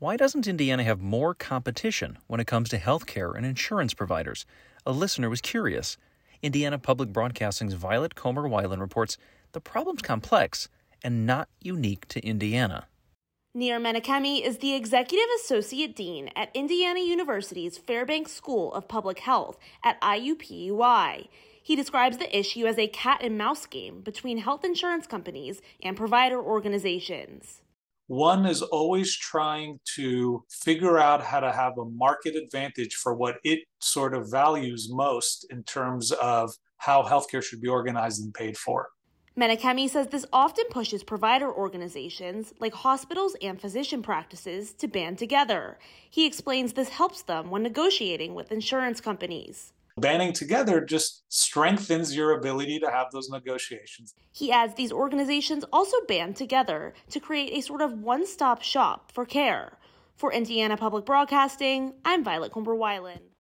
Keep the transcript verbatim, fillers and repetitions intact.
Why doesn't Indiana have more competition when it comes to healthcare and insurance providers? A listener was curious. Indiana Public Broadcasting's Violet Comer-Weiland reports the problem's complex and not unique to Indiana. Nir Menachemi is the Executive Associate Dean at Indiana University's Fairbanks School of Public Health at I U P U I. He describes the issue as a cat and mouse game between health insurance companies and provider organizations. One is always trying to figure out how to have a market advantage for what it sort of values most in terms of how healthcare should be organized and paid for. Menachemi says this often pushes provider organizations like hospitals and physician practices to band together. He explains this helps them when negotiating with insurance companies. Banding together just strengthens your ability to have those negotiations. He adds these organizations also band together to create a sort of one-stop shop for care. For Indiana Public Broadcasting, I'm Violet Comer-Weiland.